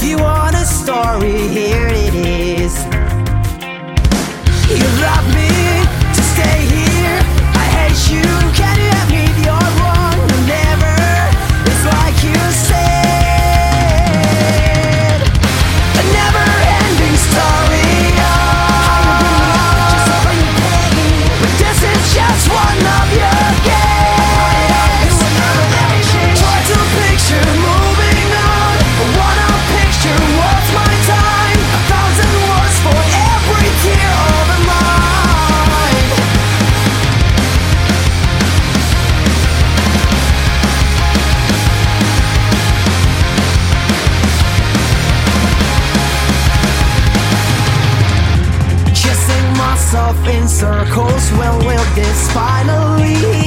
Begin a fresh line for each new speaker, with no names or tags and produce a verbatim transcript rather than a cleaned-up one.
If you want a story, here it is. You love me to stay here, I hate you, can you admit you're wrong? No, never, it's like you said. A never-ending story, oh, but this is just one of your games. Try to picture moving on, but what I picture was my time. A thousand words for every tear over mine. Chasing myself in circles, when will this finally